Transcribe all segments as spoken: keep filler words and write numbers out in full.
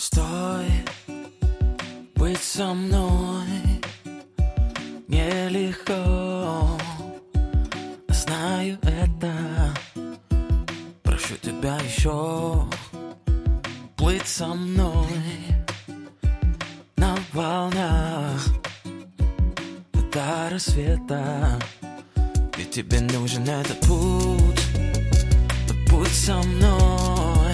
Стой, быть со мной нелегко, знаю это. Прошу тебя еще плыть со мной на волнах до рассвета. Ведь тебе нужен этот путь, путь со мной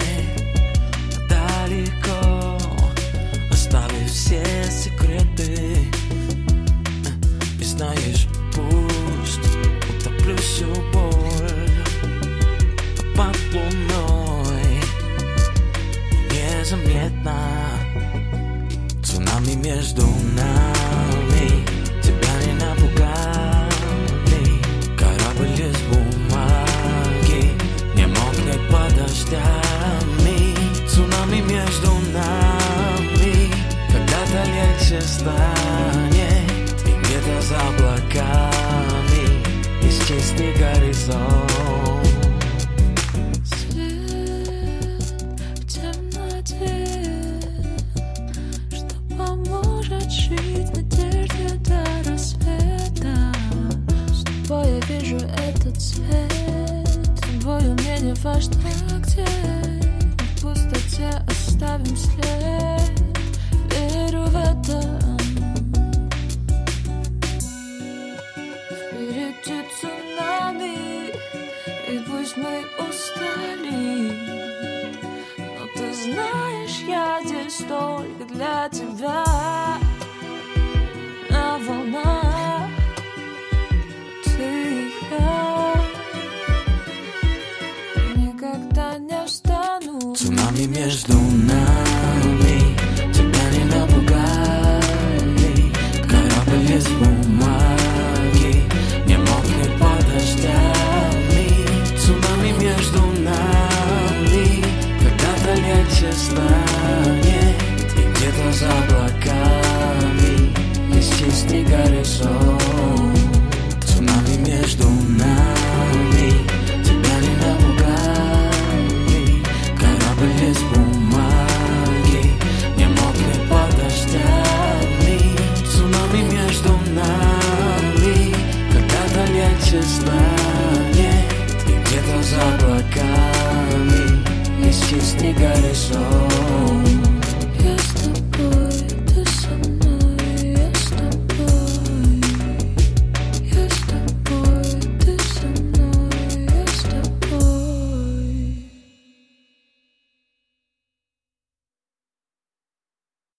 далеко, оставив все секреты. И знаешь, пусть утоплю всю боль под луной, незаметно цунами между нами. Тебя не напугали, корабль из бумаги не мокнет под дождями. Цунами между нами когда-то легче станет, и где-то за облаками есть чистый горизонт. Свет в темноте, что поможет жить в надежде до рассвета. С тобой я вижу этот цвет, с тобою мне не важно где. В пустоте оставим след, верю в это. Впереди цунами, и пусть мы устали, но ты знаешь, я здесь только для тебя. На волнах ты и я, никогда не встану. Цунами между нами